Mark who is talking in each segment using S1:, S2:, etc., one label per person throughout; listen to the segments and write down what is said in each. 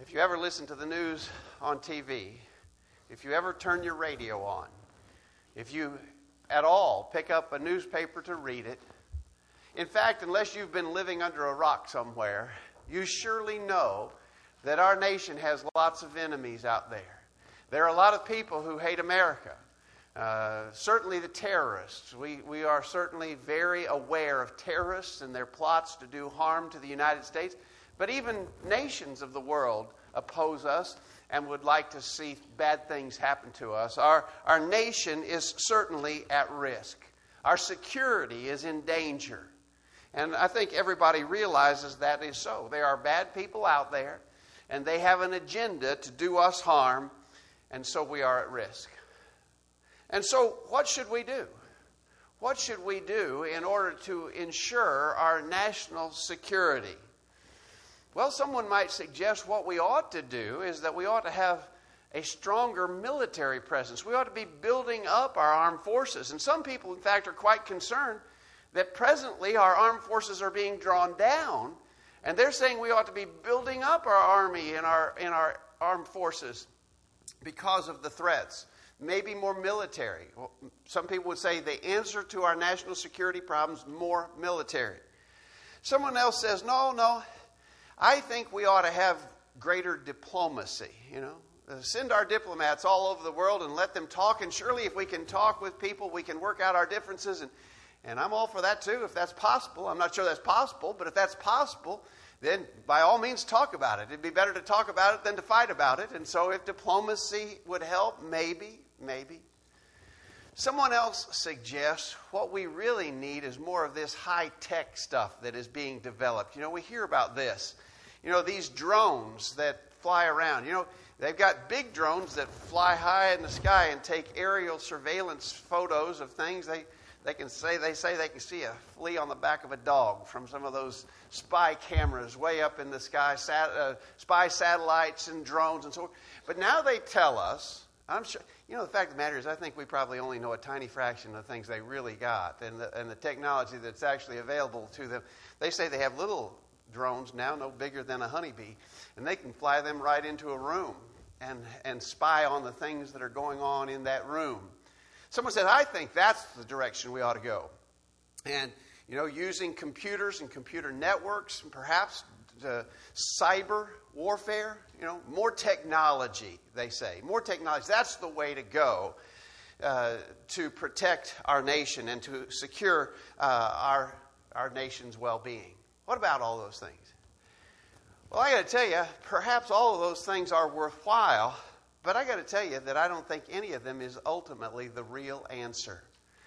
S1: If you ever listen to the news on TV, if you ever turn your radio on, if you at all pick up a newspaper to read it, in fact, unless you've been living under a rock somewhere, you surely know that our nation has lots of enemies out there. There are a lot of people who hate America. Certainly the terrorists. We are certainly very aware of terrorists and their plots to do harm to the United States. But even nations of the world oppose us and would like to see bad things happen to us. Our nation is certainly at risk. Our security is in danger. And I think everybody realizes that is so. There are bad people out there, and they have an agenda to do us harm, and so we are at risk. And so what should we do? What should we do in order to ensure our national security? Well, someone might suggest what we ought to do is that we ought to have a stronger military presence. We ought to be building up our armed forces. And some people, in fact, are quite concerned that presently our armed forces are being drawn down. And they're saying we ought to be building up our army and our armed forces because of the threats. Maybe more military. Well, some people would say the answer to our national security problems, more military. Someone else says, no, I think we ought to have greater diplomacy, Send our diplomats all over the world and let them talk. And surely if we can talk with people, we can work out our differences. And I'm all for that too, if that's possible. I'm not sure that's possible, but if that's possible, then by all means talk about it. It'd be better to talk about it than to fight about it. And so if diplomacy would help, maybe. Someone else suggests what we really need is more of this high-tech stuff that is being developed. We hear about this. These drones that fly around. They've got big drones that fly high in the sky and take aerial surveillance photos of things. They say they can see a flea on the back of a dog from some of those spy cameras way up in the sky, spy satellites and drones and so forth. But now they tell us, I'm sure, the fact of the matter is I think we probably only know a tiny fraction of the things they really got and the technology that's actually available to them. They say they have little drones now, no bigger than a honeybee, and they can fly them right into a room and spy on the things that are going on in that room. Someone said, I think that's the direction we ought to go. And, using computers and computer networks, and perhaps cyber warfare, more technology, they say. More technology. That's the way to go to protect our nation and to secure our nation's well-being. What about all those things? Well, I got to tell you, perhaps all of those things are worthwhile, but I got to tell you that I don't think any of them is ultimately the real answer.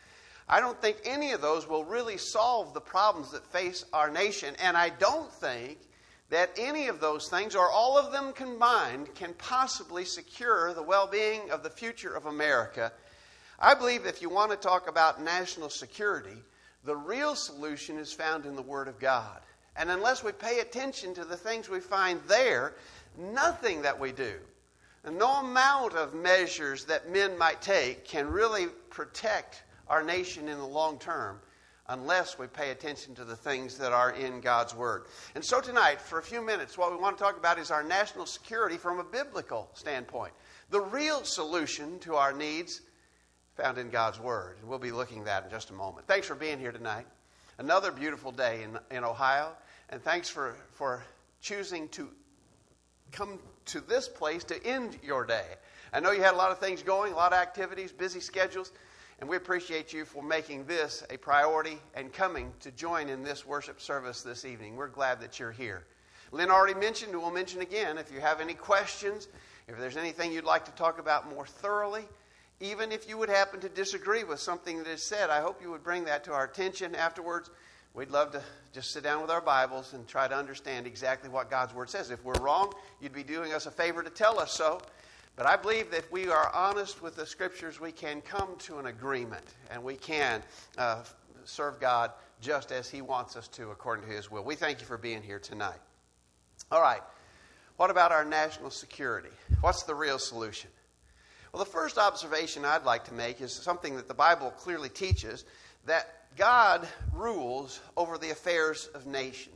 S1: I don't think any of those will really solve the problems that face our nation, and I don't think that any of those things, or all of them combined, can possibly secure the well-being of the future of America. I believe if you want to talk about national security, the real solution is found in the Word of God. And unless we pay attention to the things we find there, nothing that we do, and no amount of measures that men might take can really protect our nation in the long term unless we pay attention to the things that are in God's Word. And so tonight, for a few minutes, what we want to talk about is our national security from a biblical standpoint. The real solution to our needs found in God's Word. And we'll be looking at that in just a moment. Thanks for being here tonight. Another beautiful day in Ohio. And thanks for choosing to come to this place to end your day. I know you had a lot of things going, a lot of activities, busy schedules, and we appreciate you for making this a priority and coming to join in this worship service this evening. We're glad that you're here. Lynn already mentioned, and we'll mention again, if you have any questions, if there's anything you'd like to talk about more thoroughly, even if you would happen to disagree with something that is said, I hope you would bring that to our attention afterwards. We'd love to just sit down with our Bibles and try to understand exactly what God's Word says. If we're wrong, you'd be doing us a favor to tell us so. But I believe that if we are honest with the Scriptures, we can come to an agreement, and we can serve God just as He wants us to according to His will. We thank you for being here tonight. All right. What about our national security? What's the real solution? Well, the first observation I'd like to make is something that the Bible clearly teaches, that God rules over the affairs of nations.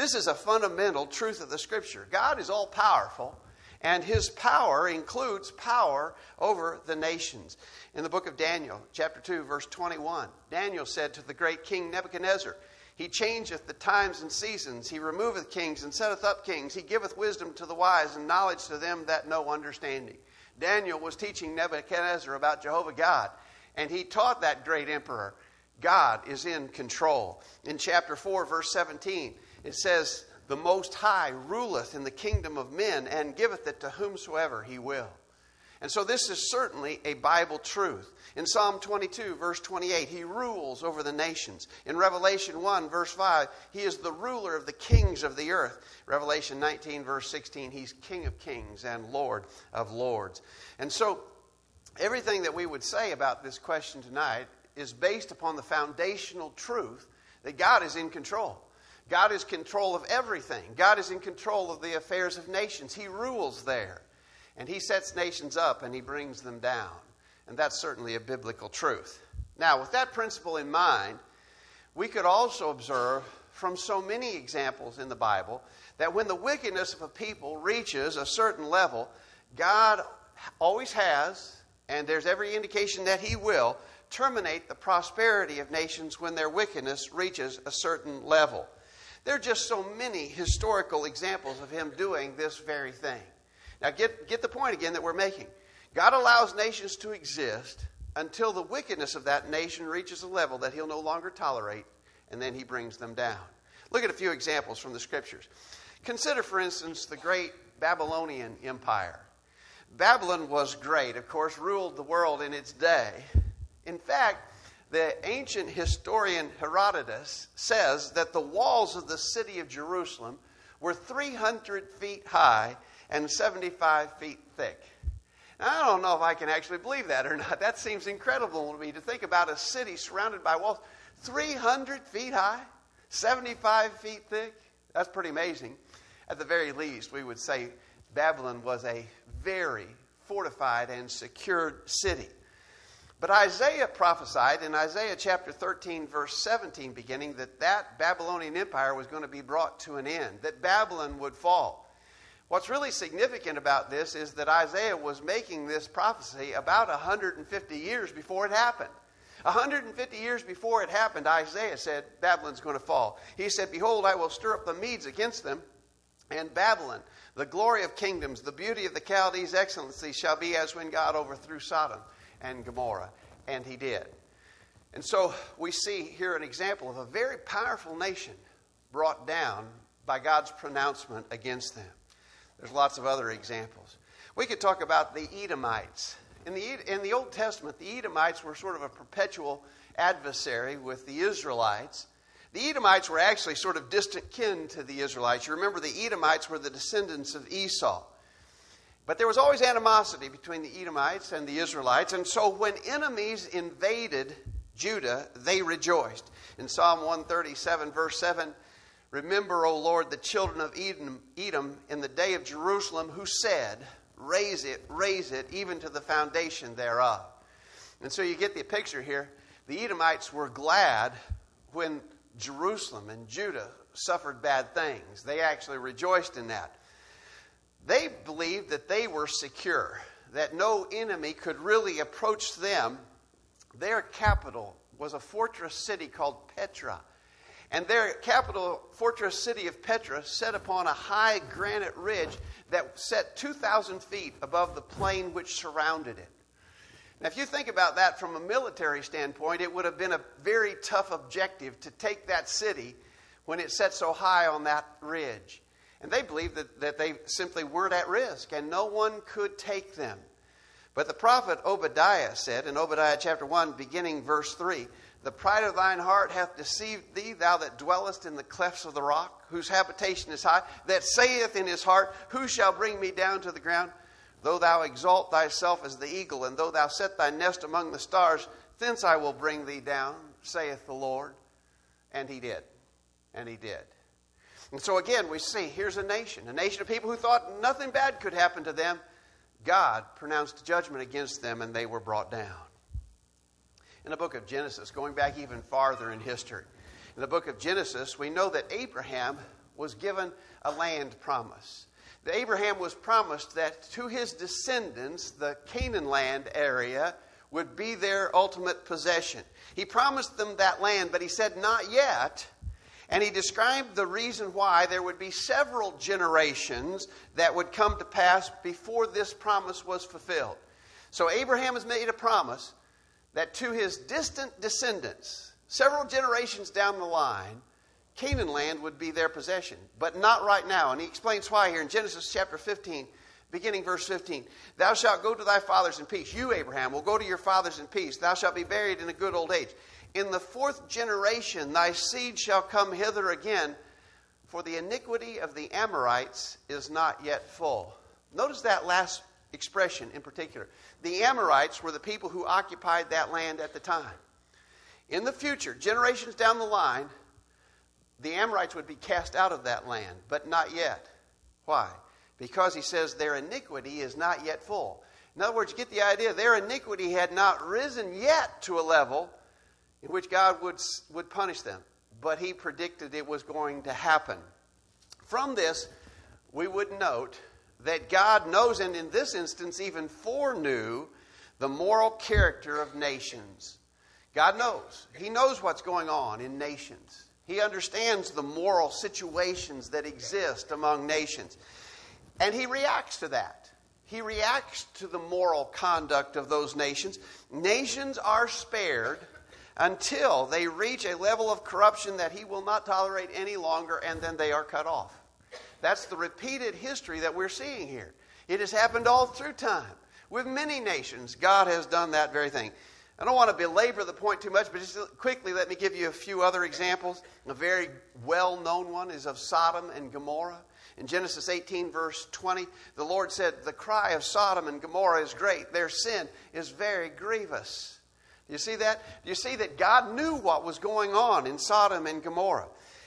S1: This is a fundamental truth of the Scripture. God is all-powerful, and His power includes power over the nations. In the book of Daniel, chapter 2, verse 21, Daniel said to the great king Nebuchadnezzar, He changeth the times and seasons. He removeth kings and setteth up kings. He giveth wisdom to the wise and knowledge to them that know understanding. Daniel was teaching Nebuchadnezzar about Jehovah God, and he taught that great emperor, God is in control. In chapter 4, verse 17, it says, The Most High ruleth in the kingdom of men and giveth it to whomsoever He will. And so this is certainly a Bible truth. In Psalm 22, verse 28, He rules over the nations. In Revelation 1, verse 5, He is the ruler of the kings of the earth. Revelation 19, verse 16, He's King of kings and Lord of lords. And so everything that we would say about this question tonight is based upon the foundational truth that God is in control. God is in control of everything. God is in control of the affairs of nations. He rules there. And He sets nations up and He brings them down. And that's certainly a biblical truth. Now, with that principle in mind, we could also observe from so many examples in the Bible that when the wickedness of a people reaches a certain level, God always has, and there's every indication that He will, terminate the prosperity of nations when their wickedness reaches a certain level. There are just so many historical examples of Him doing this very thing. Now get the point again that we're making. God allows nations to exist until the wickedness of that nation reaches a level that He'll no longer tolerate, and then He brings them down. Look at a few examples from the Scriptures. Consider, for instance, the great Babylonian Empire. Babylon was great, of course, ruled the world in its day. In fact, the ancient historian Herodotus says that the walls of the city of Jerusalem were 300 feet high and 75 feet thick. Now, I don't know if I can actually believe that or not. That seems incredible to me to think about a city surrounded by walls 300 feet high, 75 feet thick. That's pretty amazing. At the very least, we would say Babylon was a very fortified and secured city. But Isaiah prophesied in Isaiah chapter 13, verse 17, beginning, that Babylonian Empire was going to be brought to an end, that Babylon would fall. What's really significant about this is that Isaiah was making this prophecy about 150 years before it happened. 150 years before it happened, Isaiah said Babylon's going to fall. He said, Behold, I will stir up the Medes against them, and Babylon, the glory of kingdoms, the beauty of the Chaldees' excellency, shall be as when God overthrew Sodom and Gomorrah. And He did. And so we see here an example of a very powerful nation brought down by God's pronouncement against them. There's lots of other examples. We could talk about the Edomites. In the Old Testament, the Edomites were sort of a perpetual adversary with the Israelites. The Edomites were actually sort of distant kin to the Israelites. You remember the Edomites were the descendants of Esau. But there was always animosity between the Edomites and the Israelites. And so when enemies invaded Judah, they rejoiced. In Psalm 137, verse 7, Remember, O Lord, the children of Edom in the day of Jerusalem, who said, raise it, even to the foundation thereof. And so you get the picture here. The Edomites were glad when Jerusalem and Judah suffered bad things. They actually rejoiced in that. They believed that they were secure, that no enemy could really approach them. Their capital was a fortress city called Petra. And their capital fortress city of Petra set upon a high granite ridge that set 2,000 feet above the plain which surrounded it. Now, if you think about that from a military standpoint, it would have been a very tough objective to take that city when it set so high on that ridge. And they believed that they simply weren't at risk and no one could take them. But the prophet Obadiah said in Obadiah chapter 1, beginning verse 3, The pride of thine heart hath deceived thee, thou that dwellest in the clefts of the rock, whose habitation is high, that saith in his heart, Who shall bring me down to the ground? Though thou exalt thyself as the eagle, and though thou set thy nest among the stars, thence I will bring thee down, saith the Lord. And he did. And he did. And so again, we see, here's a nation of people who thought nothing bad could happen to them. God pronounced judgment against them, and they were brought down. In the book of Genesis, going back even farther in history, in the book of Genesis, we know that Abraham was given a land promise. Abraham was promised that to his descendants, the Canaan land area would be their ultimate possession. He promised them that land, but he said, not yet. And he described the reason why there would be several generations that would come to pass before this promise was fulfilled. So Abraham has made a promise that to his distant descendants, several generations down the line, Canaan land would be their possession, but not right now. And he explains why here in Genesis chapter 15, beginning verse 15. Thou shalt go to thy fathers in peace. You, Abraham, will go to your fathers in peace. Thou shalt be buried in a good old age. In the fourth generation thy seed shall come hither again, for the iniquity of the Amorites is not yet full. Notice that last expression in particular. The Amorites were the people who occupied that land at the time. In the future, generations down the line, the Amorites would be cast out of that land, but not yet. Why? Because he says their iniquity is not yet full. In other words, you get the idea. Their iniquity had not risen yet to a level in which God would punish them. But he predicted it was going to happen. From this, we would note that God knows, and in this instance even foreknew, the moral character of nations. God knows. He knows what's going on in nations. He understands the moral situations that exist among nations. And he reacts to that. He reacts to the moral conduct of those nations. Nations are spared until they reach a level of corruption that he will not tolerate any longer, and then they are cut off. That's the repeated history that we're seeing here. It has happened all through time. With many nations, God has done that very thing. I don't want to belabor the point too much, but just quickly let me give you a few other examples. A very well-known one is of Sodom and Gomorrah. In Genesis 18, verse 20, the Lord said, the cry of Sodom and Gomorrah is great. Their sin is very grievous. Do you see that? Do you see that God knew what was going on in Sodom and Gomorrah?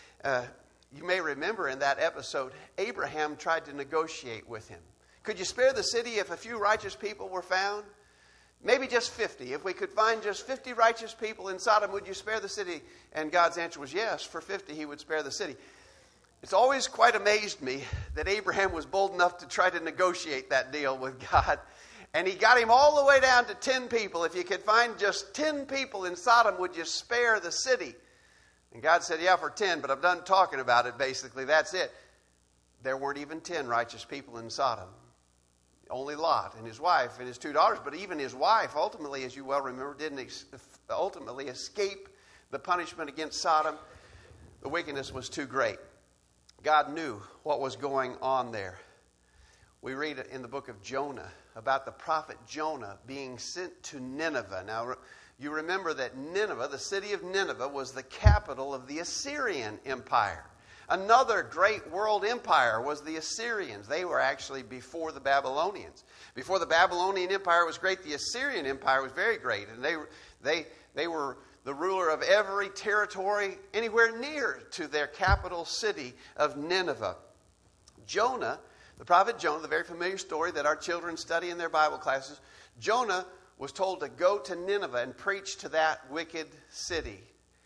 S1: You may remember in that episode, Abraham tried to negotiate with him. Could you spare the city if a few righteous people were found? Maybe just 50. If we could find just 50 righteous people in Sodom, would you spare the city? And God's answer was yes. For 50, he would spare the city. It's always quite amazed me that Abraham was bold enough to try to negotiate that deal with God. And he got him all the way down to 10 people. If you could find just 10 people in Sodom, would you spare the city? And God said, yeah, for 10, but I'm done talking about it, basically. That's it. There weren't even 10 righteous people in Sodom. Only Lot and his wife and his 2 daughters. But even his wife, ultimately, as you well remember, didn't ultimately escape the punishment against Sodom. The wickedness was too great. God knew what was going on there. We read in the book of Jonah about the prophet Jonah being sent to Nineveh. Now, you remember that Nineveh, the city of Nineveh, was the capital of the Assyrian Empire. Another great world empire was the Assyrians. They were actually before the Babylonians. Before the Babylonian Empire was great, the Assyrian Empire was very great. And they were the ruler of every territory anywhere near to their capital city of Nineveh. Jonah, the prophet Jonah, the very familiar story that our children study in their Bible classes, Jonah was told to go to Nineveh and preach to that wicked city.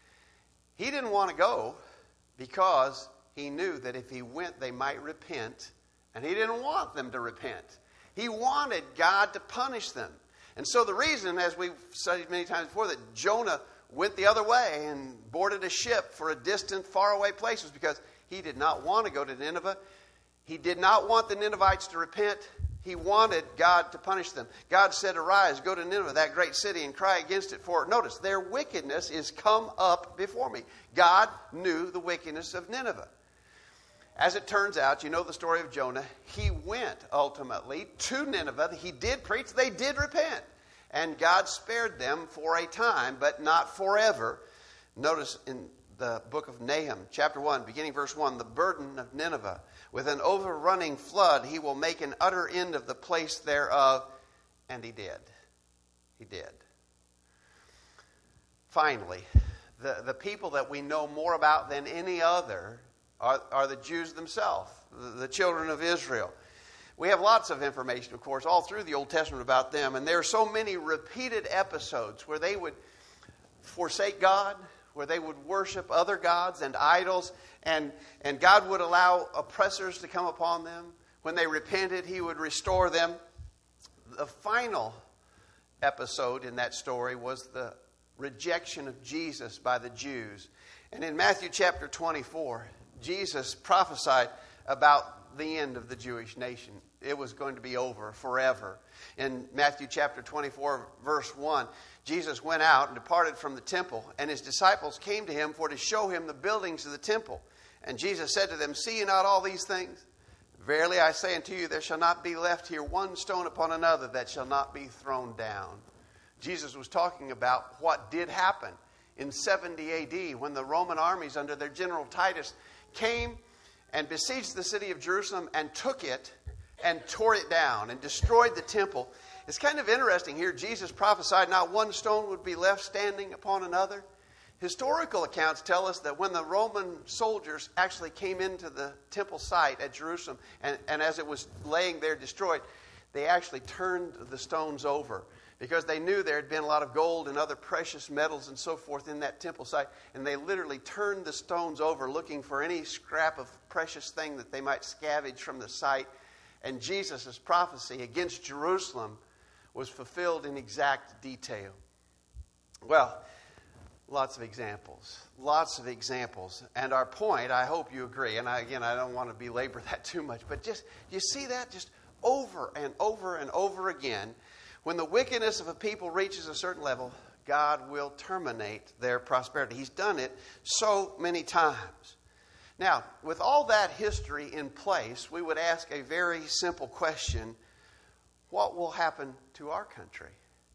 S1: He didn't want to go because he knew that if he went, they might repent, and he didn't want them to repent. He wanted God to punish them. And so the reason, as we've studied many times before, that Jonah went the other way and boarded a ship for a distant, faraway place was because he did not want to go to Nineveh. He did not want the Ninevites to repent. He wanted God to punish them. God said, arise, go to Nineveh, that great city, and cry against it. For, notice, their wickedness is come up before me. God knew the wickedness of Nineveh. As it turns out, you know the story of Jonah. He went, ultimately, to Nineveh. He did preach. They did repent. And God spared them for a time, but not forever. Notice in the book of Nahum, chapter 1, beginning verse 1, the burden of Nineveh. With an overrunning flood, he will make an utter end of the place thereof. And he did. He did. Finally, the people that we know more about than any other are the Jews themselves, the children of Israel. We have lots of information, of course, all through the Old Testament about them. And there are so many repeated episodes where they would forsake God, where they would worship other gods and idols, and God would allow oppressors to come upon them. When they repented, He would restore them. The final episode in that story was the rejection of Jesus by the Jews. And in Matthew chapter 24, Jesus prophesied about the end of the Jewish nation. It was going to be over forever. In Matthew chapter 24, verse 1, Jesus went out and departed from the temple, and His disciples came to Him for to show Him the buildings of the temple. And Jesus said to them, "See ye not all these things? Verily I say unto you, there shall not be left here one stone upon another that shall not be thrown down." Jesus was talking about what did happen in 70 A.D. when the Roman armies under their general Titus came and besieged the city of Jerusalem and took it and tore it down and destroyed the temple. It's kind of interesting here. Jesus prophesied not one stone would be left standing upon another. Historical accounts tell us that when the Roman soldiers actually came into the temple site at Jerusalem and as it was laying there destroyed, they actually turned the stones over because they knew there had been a lot of gold and other precious metals and so forth in that temple site. And they literally turned the stones over looking for any scrap of precious thing that they might scavenge from the site. And Jesus' prophecy against Jerusalem was fulfilled in exact detail. Well, lots of examples. Lots of examples. And our point, I hope you agree, and I don't want to belabor that too much, but just, you see that just over and over and over again. When the wickedness of a people reaches a certain level, God will terminate their prosperity. He's done it so many times. Now, with all that history in place, we would ask a very simple question: what will happen to our country?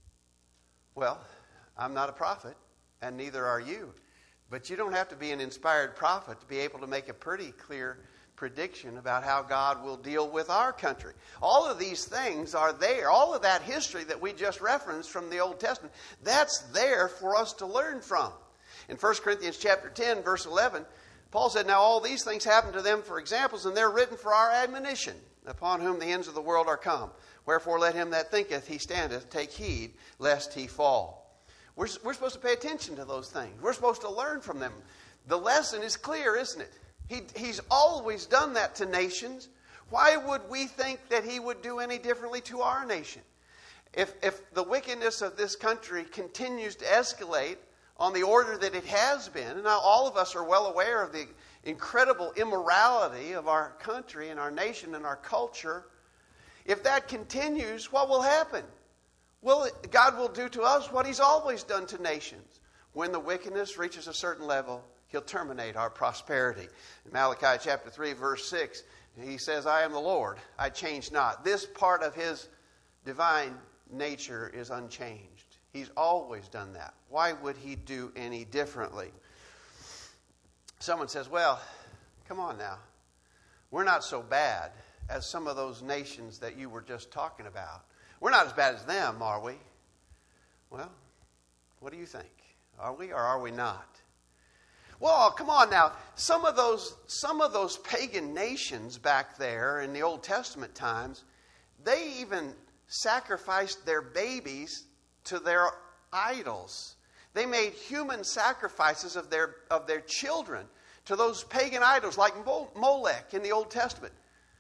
S1: Well, I'm not a prophet, and neither are you. But you don't have to be an inspired prophet to be able to make a pretty clear prediction about how God will deal with our country. All of these things are there. All of that history that we just referenced from the Old Testament, that's there for us to learn from. In 1 Corinthians chapter 10, verse 11, Paul said, "Now all these things happen to them for examples, and they're written for our admonition, upon whom the ends of the world are come. Wherefore let him that thinketh he standeth take heed, lest he fall." We're supposed to pay attention to those things. We're supposed to learn from them. The lesson is clear, isn't it? He's always done that to nations. Why would we think that He would do any differently to our nation? If the wickedness of this country continues to escalate on the order that it has been, and now all of us are well aware of the incredible immorality of our country and our nation and our culture, if that continues, what will happen? Well, God will do to us what He's always done to nations. When the wickedness reaches a certain level, He'll terminate our prosperity. In Malachi chapter 3, verse 6, He says, "I am the Lord, I change not." This part of His divine nature is unchanged. He's always done that. Why would He do any differently? Someone says, "Well, come on now. We're not so bad as some of those nations that you were just talking about. We're not as bad as them, are we?" Well, what do you think? Are we or are we not? Well, come on now. Some of those pagan nations back there in the Old Testament times, they even sacrificed their babies to their idols. They made human sacrifices of their children to those pagan idols like Molech in the Old Testament.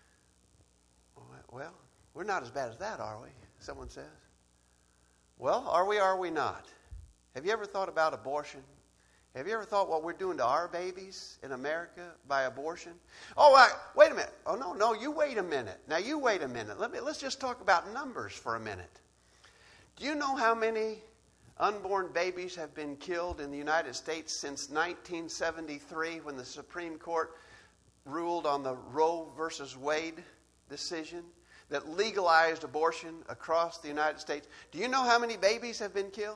S1: Well, we're not as bad as that, are we? Someone says. Well, are we or are we not? Have you ever thought about abortion? Have you ever thought what we're doing to our babies in America by abortion? Oh, wait a minute. Oh, no, you wait a minute. Now, you wait a minute. Let's just talk about numbers for a minute. Do you know how many unborn babies have been killed in the United States since 1973 when the Supreme Court ruled on the Roe versus Wade decision that legalized abortion across the United States? Do you know how many babies have been killed?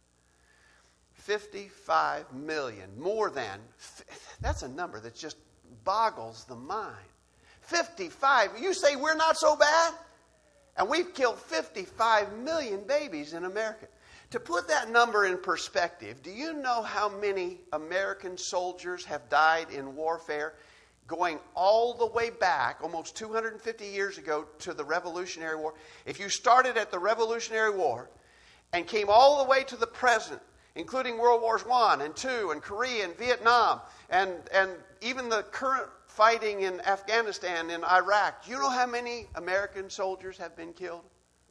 S1: 55 million. More than. That's a number that just boggles the mind. 55. You say we're not so bad? And we've killed 55 million babies in America. To put that number in perspective, do you know how many American soldiers have died in warfare going all the way back, almost 250 years ago, to the Revolutionary War? If you started at the Revolutionary War and came all the way to the present, including World Wars I and II and Korea and Vietnam and even the current fighting in Afghanistan and Iraq. Do you know how many American soldiers have been killed?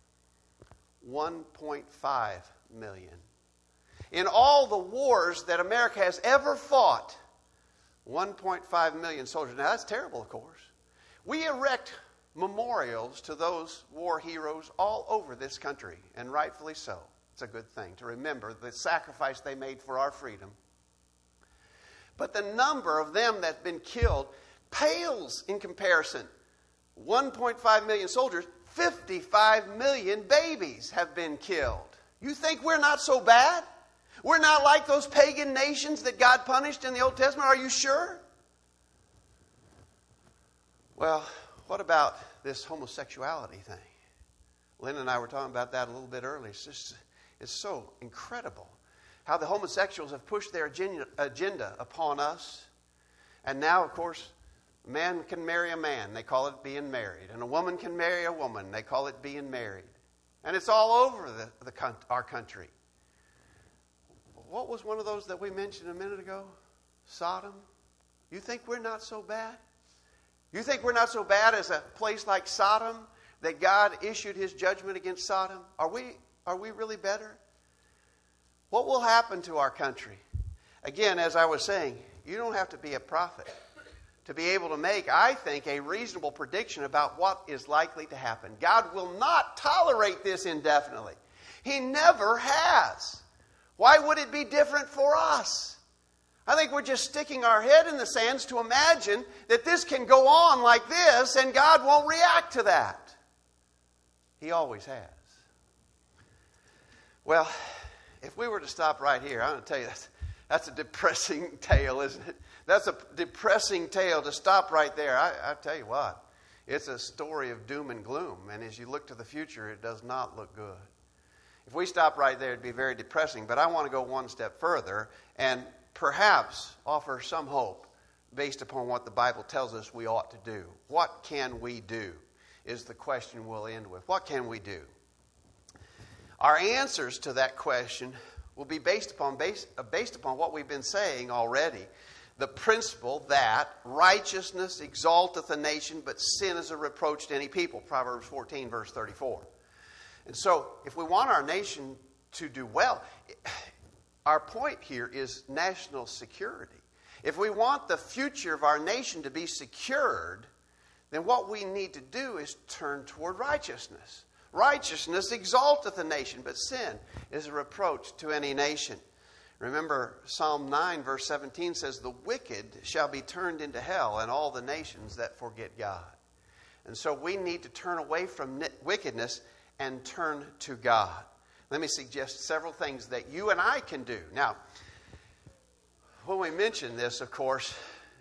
S1: 1.5 million. In all the wars that America has ever fought, 1.5 million soldiers. Now, that's terrible, of course. We erect memorials to those war heroes all over this country, and rightfully so. It's a good thing to remember the sacrifice they made for our freedom. But the number of them that's been killed pales in comparison. 1.5 million soldiers, 55 million babies have been killed. You think we're not so bad? We're not like those pagan nations that God punished in the Old Testament? Are you sure? Well, what about this homosexuality thing? Lynn and I were talking about that a little bit earlier. It's so incredible how the homosexuals have pushed their agenda upon us. And now, of course, a man can marry a man. They call it being married. And a woman can marry a woman. They call it being married. And it's all over our country. What was one of those that we mentioned a minute ago? Sodom. You think we're not so bad? You think we're not so bad as a place like Sodom, that God issued His judgment against Sodom? Are we really better? What will happen to our country? Again, as I was saying, you don't have to be a prophet to be able to make, I think, a reasonable prediction about what is likely to happen. God will not tolerate this indefinitely. He never has. Why would it be different for us? I think we're just sticking our head in the sands to imagine that this can go on like this and God won't react to that. He always has. Well, if we were to stop right here, I'm going to tell you that's a depressing tale, isn't it? That's a depressing tale to stop right there. I tell you what, it's a story of doom and gloom. And as you look to the future, it does not look good. If we stop right there, it'd be very depressing. But I want to go one step further and perhaps offer some hope based upon what the Bible tells us we ought to do. What can we do is the question we'll end with. What can we do? Our answers to that question will be based upon what we've been saying already. The principle that righteousness exalteth a nation, but sin is a reproach to any people. Proverbs 14, verse 34. And so, if we want our nation to do well, our point here is national security. If we want the future of our nation to be secured, then what we need to do is turn toward righteousness. Righteousness exalteth a nation, but sin is a reproach to any nation. Remember, Psalm 9, verse 17 says, the wicked shall be turned into hell, and all the nations that forget God. And so we need to turn away from wickedness and turn to God. Let me suggest several things that you and I can do. Now, when we mention this, of course,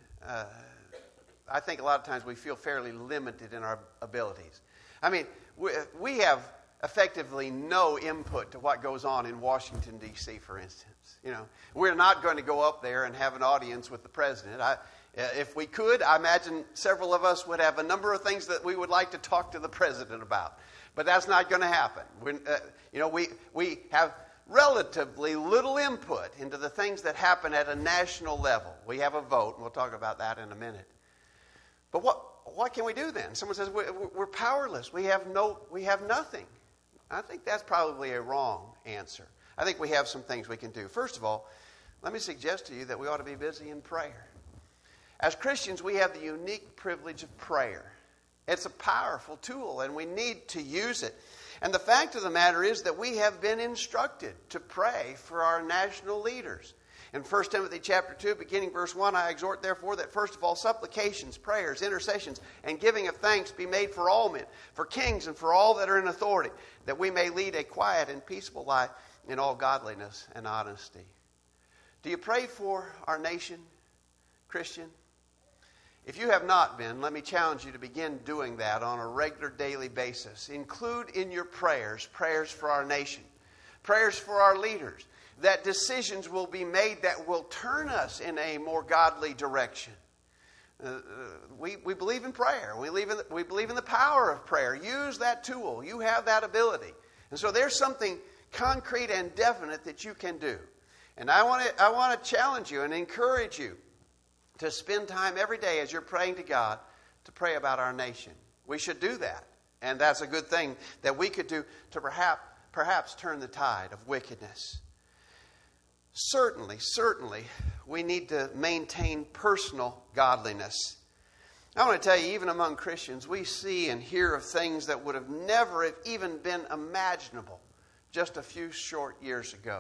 S1: I think a lot of times we feel fairly limited in our abilities. I mean, we have effectively no input to what goes on in Washington, D.C., for instance. You know, we're not going to go up there and have an audience with the president. If we could, I imagine several of us would have a number of things that we would like to talk to the president about. But that's not going to happen. We have relatively little input into the things that happen at a national level. We have a vote, and we'll talk about that in a minute. But what can we do then? Someone says we're powerless. We have nothing. I think that's probably a wrong answer. I think we have some things we can do. First of all, let me suggest to you that we ought to be busy in prayer. As Christians, we have the unique privilege of prayer. It's a powerful tool, and we need to use it. And the fact of the matter is that we have been instructed to pray for our national leaders. In 1 Timothy chapter 2, beginning verse 1, I exhort therefore that first of all supplications, prayers, intercessions, and giving of thanks be made for all men, for kings and for all that are in authority, that we may lead a quiet and peaceful life in all godliness and honesty. Do you pray for our nation, Christian? If you have not been, let me challenge you to begin doing that on a regular daily basis. Include in your prayers for our nation, prayers for our leaders, that decisions will be made that will turn us in a more godly direction. We believe in prayer. We believe in the power of prayer. Use that tool. You have that ability. And so there's something concrete and definite that you can do. And I want to challenge you and encourage you to spend time every day as you're praying to God to pray about our nation. We should do that. And that's a good thing that we could do to perhaps turn the tide of wickedness. Certainly, we need to maintain personal godliness. I want to tell you, even among Christians, we see and hear of things that would have never even been imaginable just a few short years ago.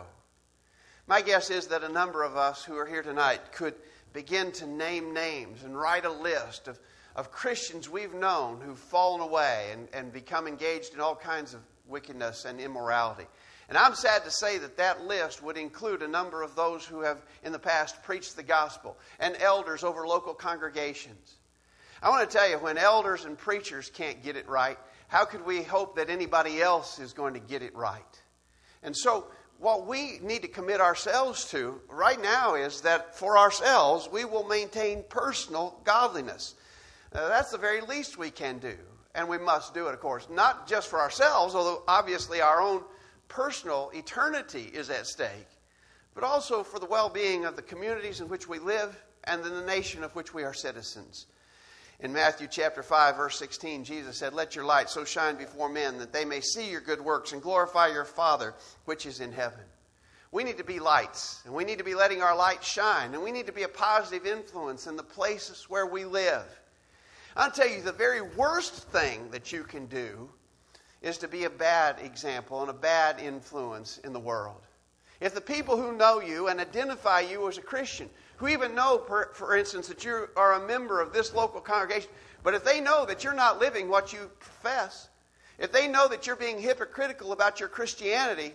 S1: My guess is that a number of us who are here tonight could begin to name names and write a list of Christians we've known who've fallen away and become engaged in all kinds of wickedness and immorality. And I'm sad to say that list would include a number of those who have in the past preached the gospel and elders over local congregations. I want to tell you, when elders and preachers can't get it right, how could we hope that anybody else is going to get it right? And so what we need to commit ourselves to right now is that for ourselves, we will maintain personal godliness. That's the very least we can do. And we must do it, of course, not just for ourselves, although obviously our own personal eternity is at stake, but also for the well-being of the communities in which we live and in the nation of which we are citizens. In Matthew chapter 5, verse 16, Jesus said, "Let your light so shine before men that they may see your good works and glorify your Father which is in heaven." We need to be lights, and we need to be letting our light shine, and we need to be a positive influence in the places where we live. I'll tell you, the very worst thing that you can do is to be a bad example and a bad influence in the world. If the people who know you and identify you as a Christian, who even know, for instance, that you are a member of this local congregation, but if they know that you're not living what you profess, if they know that you're being hypocritical about your Christianity,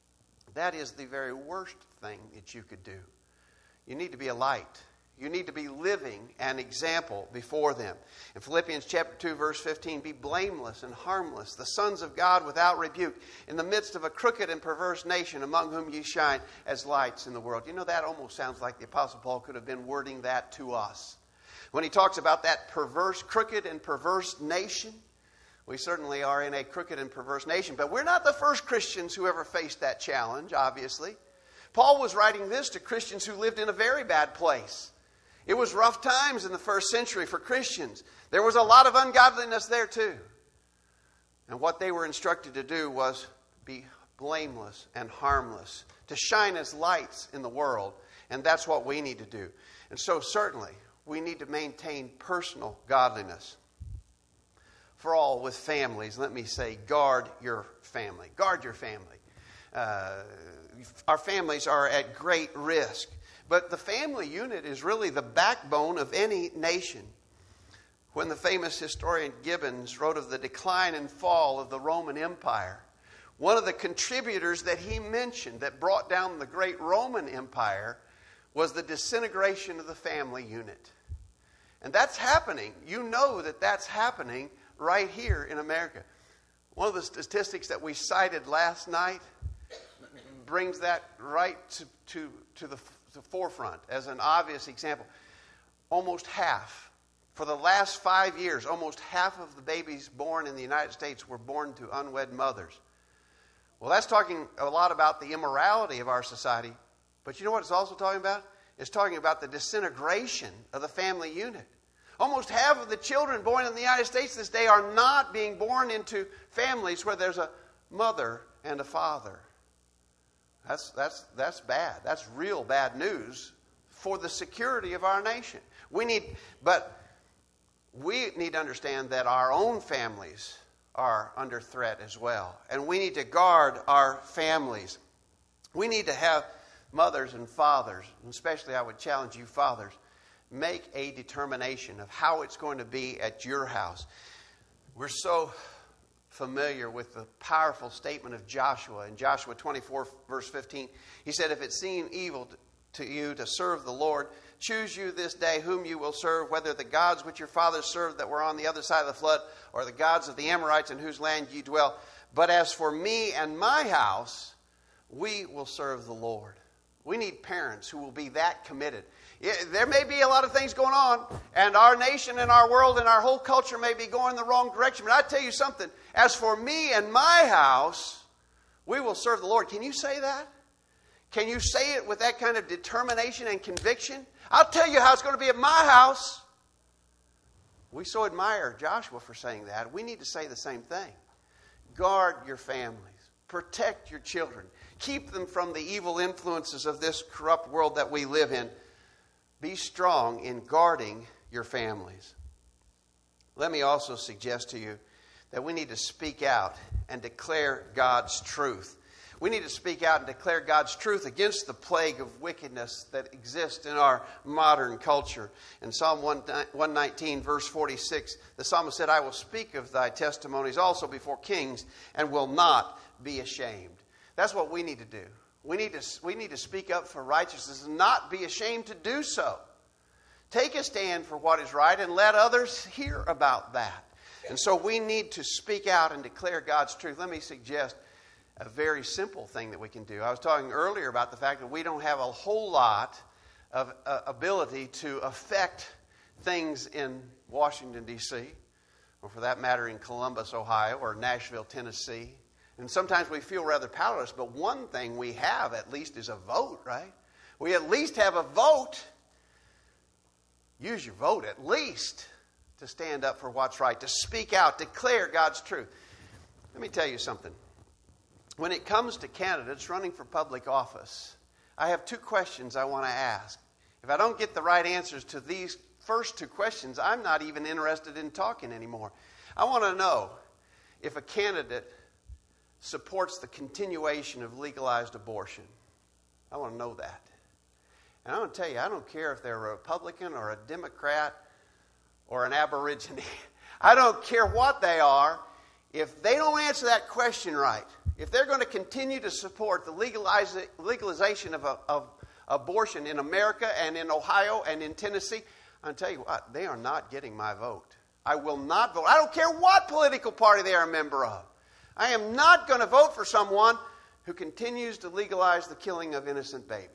S1: that is the very worst thing that you could do. You need to be a light. You need to be living an example before them. In Philippians chapter 2, verse 15, "Be blameless and harmless, the sons of God without rebuke, in the midst of a crooked and perverse nation, among whom ye shine as lights in the world." You know, that almost sounds like the Apostle Paul could have been wording that to us. When he talks about that crooked and perverse nation, we certainly are in a crooked and perverse nation. But we're not the first Christians who ever faced that challenge, obviously. Paul was writing this to Christians who lived in a very bad place. It was rough times in the first century for Christians. There was a lot of ungodliness there too. And what they were instructed to do was be blameless and harmless, to shine as lights in the world. And that's what we need to do. And so certainly we need to maintain personal godliness. For all with families, let me say, guard your family. Guard your family. Our families are at great risk. But the family unit is really the backbone of any nation. When the famous historian Gibbons wrote of the decline and fall of the Roman Empire, one of the contributors that he mentioned that brought down the great Roman Empire was the disintegration of the family unit. And that's happening. You know that that's happening right here in America. One of the statistics that we cited last night brings that right to the forefront as an obvious example. Almost half, for the last 5 years, almost half of the babies born in the United States were born to unwed mothers. Well, that's talking a lot about the immorality of our society. But you know what it's also talking about? It's talking about the disintegration of the family unit. Almost half of the children born in the United States this day are not being born into families where there's a mother and a father. That's bad. That's real bad news for the security of our nation. We need to understand that our own families are under threat as well. And we need to guard our families. We need to have mothers and fathers, and especially I would challenge you fathers, make a determination of how it's going to be at your house. We're so familiar with the powerful statement of Joshua. In Joshua 24, verse 15, he said, "If it seem evil to you to serve the Lord, choose you this day whom you will serve, whether the gods which your fathers served that were on the other side of the flood, or the gods of the Amorites in whose land ye dwell. But as for me and my house, we will serve the Lord." We need parents who will be that committed. There may be a lot of things going on, and our nation and our world and our whole culture may be going the wrong direction. But I tell you something, as for me and my house, we will serve the Lord. Can you say that? Can you say it with that kind of determination and conviction? I'll tell you how it's going to be at my house. We so admire Joshua for saying that. We need to say the same thing. Guard your families. Protect your children. Keep them from the evil influences of this corrupt world that we live in. Be strong in guarding your families. Let me also suggest to you that we need to speak out and declare God's truth. We need to speak out and declare God's truth against the plague of wickedness that exists in our modern culture. In Psalm 119, verse 46, the psalmist said, I will speak of thy testimonies also before kings and will not be ashamed. That's what we need to do. We need to speak up for righteousness and not be ashamed to do so. Take a stand for what is right and let others hear about that. And so we need to speak out and declare God's truth. Let me suggest a very simple thing that we can do. I was talking earlier about the fact that we don't have a whole lot of ability to affect things in Washington, D.C., or for that matter in Columbus, Ohio, or Nashville, Tennessee. And sometimes we feel rather powerless, but one thing we have at least is a vote, right? We at least have a vote. Use your vote at least to stand up for what's right, to speak out, declare God's truth. Let me tell you something. When it comes to candidates running for public office, I have two questions I want to ask. If I don't get the right answers to these first two questions, I'm not even interested in talking anymore. I want to know if a candidate supports the continuation of legalized abortion. I want to know that. And I want to tell you, I don't care if they're a Republican or a Democrat or an Aborigine. I don't care what they are. If they don't answer that question right, if they're going to continue to support the legalization of abortion in America and in Ohio and in Tennessee, I'll tell you what, they are not getting my vote. I will not vote. I don't care what political party they are a member of. I am not going to vote for someone who continues to legalize the killing of innocent babies.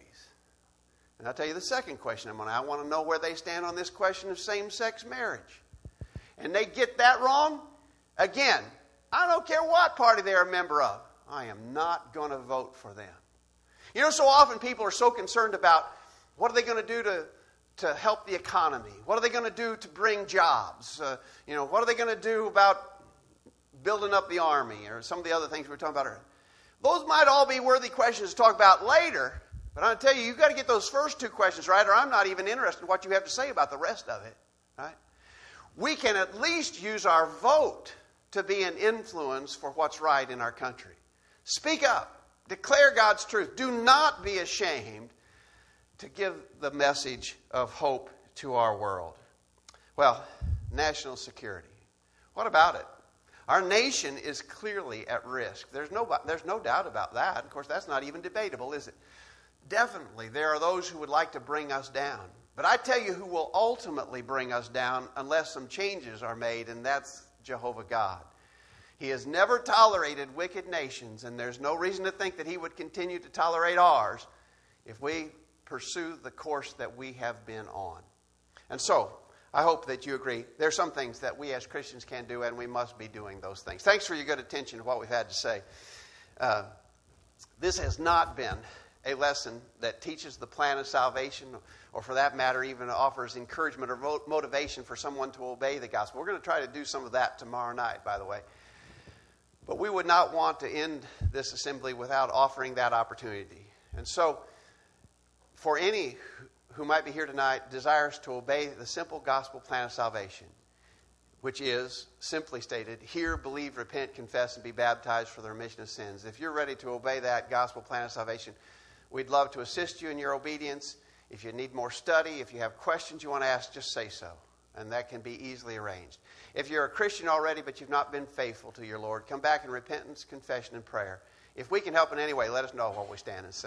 S1: And I'll tell you the second question I want to know where they stand on this question of same-sex marriage. And they get that wrong, again, I don't care what party they're a member of. I am not going to vote for them. You know, so often people are so concerned about what are they going to do to help the economy? What are they going to do to bring jobs? What are they going to do about building up the army or some of the other things we were talking about earlier? Those might all be worthy questions to talk about later, but I'll tell you, you've got to get those first two questions right, or I'm not even interested in what you have to say about the rest of it. Right? We can at least use our vote to be an influence for what's right in our country. Speak up. Declare God's truth. Do not be ashamed to give the message of hope to our world. Well, national security. What about it? Our nation is clearly at risk. There's no doubt about that. Of course, that's not even debatable, is it? Definitely, there are those who would like to bring us down. But I tell you who will ultimately bring us down unless some changes are made, and that's Jehovah God. He has never tolerated wicked nations, and there's no reason to think that He would continue to tolerate ours if we pursue the course that we have been on. And so, I hope that you agree. There are some things that we as Christians can do, and we must be doing those things. Thanks for your good attention to what we've had to say. This has not been a lesson that teaches the plan of salvation, or for that matter, even offers encouragement or motivation for someone to obey the gospel. We're going to try to do some of that tomorrow night, by the way. But we would not want to end this assembly without offering that opportunity. And so, for any who might be here tonight, desires to obey the simple gospel plan of salvation, which is, simply stated, hear, believe, repent, confess, and be baptized for the remission of sins. If you're ready to obey that gospel plan of salvation, we'd love to assist you in your obedience. If you need more study, if you have questions you want to ask, just say so. And that can be easily arranged. If you're a Christian already, but you've not been faithful to your Lord, come back in repentance, confession, and prayer. If we can help in any way, let us know while we stand and sing.